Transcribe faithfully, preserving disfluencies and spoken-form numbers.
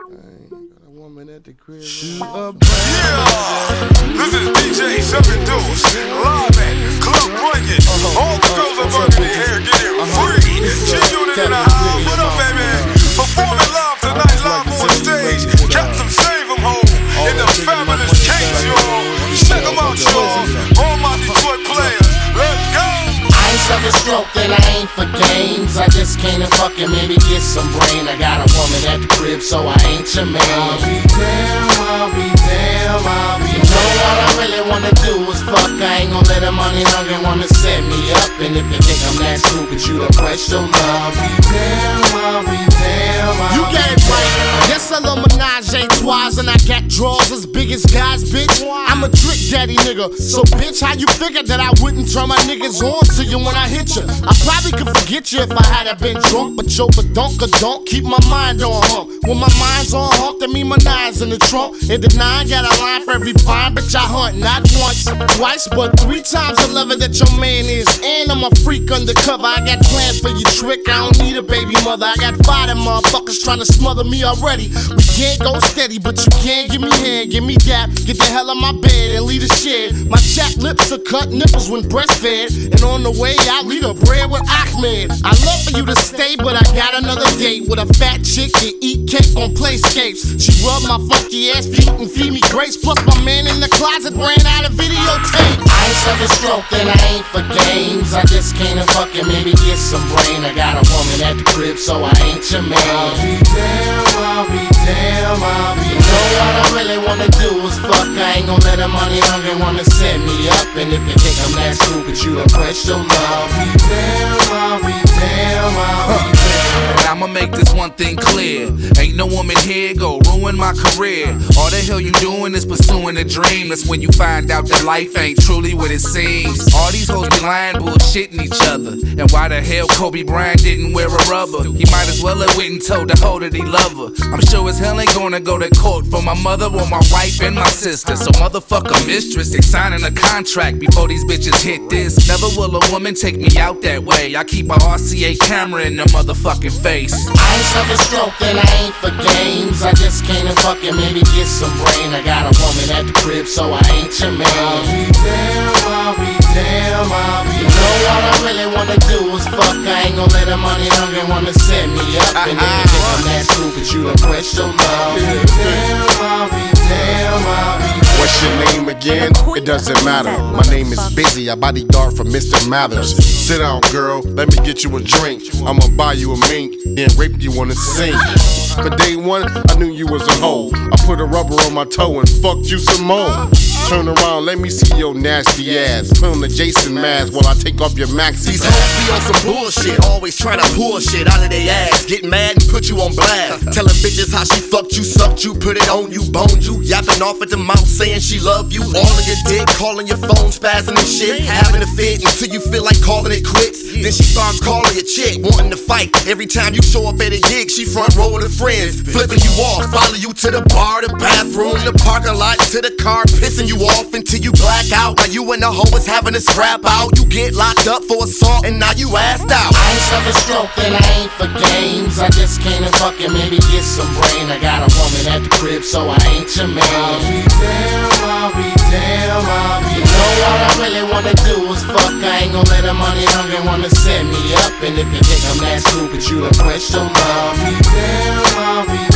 Got a woman at the crib. Yeah, this is D J Seven Deuce, live at Club Blanket. All the girls are burning their hair, get it free. G-Unit in the house, what up, baby? Performing live tonight, live on stage. Captain Save 'em home in the fabulous Kings, y'all. Check 'em out, y'all. All my Detroit players, let's go. I ain't suckin' stroke, then I ain't for games. I just came to fucking maybe get some brain. I got a woman at the crib, so I ain't your man. I'll be damn, I'll be damn, I'll be damn. You know what I really wanna do is fuck. I ain't gon' let a money hungry woman set me up. And if you think I'm that stupid, you the question. I'll be damn, I'll be damn, I'll You get it right. Yes, I love menage a trois, and I got draws as big as guys, bitch. I'm a trick daddy nigga. So, bitch, how you figured that I wouldn't turn my niggas on to you when I hit you? I probably could forget you if I had been drunk, but yo, but don't, don't keep my mind on hump. When my mind's on hump, that mean my nine's in the trunk. And the nine got a line for every fine bitch I hunt. Not once, twice, but three times I love it that your man is. And I'm a freak undercover. I got plans for you, trick. I don't need a baby mother. I got five of them motherfuckers trying to smother me already. We can't go steady, but you can't give me head. Give me that. Get the hell out my bed and leave the shed. My chapped lips are cut nipples when breastfed. And on the way out, leave a bread with Ahmed. I love for you to stay, but I got another date with a fat chick and eat cake on playscapes. She rub my funky ass feet and feed me grapes. Plus my man in the closet ran out of videotape. I ain't suckin' stroke, then I ain't for games. I just came to fucking maybe get some brain. I got a woman at the crib, so I ain't your man. I'll be damn, I'll be damn, I'll be damn. You know what I really wanna do is fuck. I ain't gon' let a money hungry woman set me up. And if you think I'm that stupid, you the question. I'll be damn, I'll be damn, I'll be damn. And I'ma make this one thing clear. Ain't no woman here go ruin my career. All the hell you doing is pursuing a dream. That's when you find out that life ain't truly what it seems. All these hoes be lying, bullshitting each other. And why the hell Kobe Bryant didn't wear a rubber? He might as well have went and told the hoe that he love her. I'm sure as hell ain't gonna go to court for my mother or my wife and my sister. So motherfucker mistress, they signing a contract before these bitches hit this. Never will a woman take me out that way. I keep my R C A camera in the motherfucking face. I ain't suckin' stroke, then I ain't for games. I just came to fucking maybe get some brain. I got a woman at the crib, so I ain't your man. I'll be damn, I'll be damn, I'll be damn. You know what I really wanna do is fuck. I ain't gon' let a money hungry woman set me up. And if you think I'm that stupid, you the question. I'll be damn, I'll be damn, I'll be damn. What's your name again? It doesn't matter. My name is Busy, I bodyguard for Mister Mathers. Sit down, girl, let me get you a drink. I'ma buy you a mink, then rape you on the sink. For day one, I knew you was a hoe. I put a rubber on my toe and fucked you some more. Turn around, let me see your nasty ass. Put on the Jason mask while I take off your maxi. These hoes be on some bullshit, always trying to pull shit out of their ass. Get mad and put you on blast. Telling bitches how she fucked you, sucked you, put it on you, boned you. Yapping off at the mouth saying she love you. All of your dick, calling your phone, spazzing and shit. Having a fit until you feel like calling it quits. Then she starts calling your chick, wanting to fight. Every time you show up at a gig, she front row with her friends. Flipping you off, follow you to the bar, the bathroom, the parking lot, to the car, pissing you off until you black out. While you and the hoe is having a scrap out. You get locked up for assault and now you assed out. I ain't suckin' stroke, then I ain't for games. I just came to fucking maybe get some brain. I got a woman at the crib, so I ain't your man. I'll be damn, I'll be damn, I'll be damn. You know what I really wanna do is fuck. I ain't gon' let a money hungry woman set me up. And if you think I'm that stupid, you the question. I'll be damn, I'll be damn.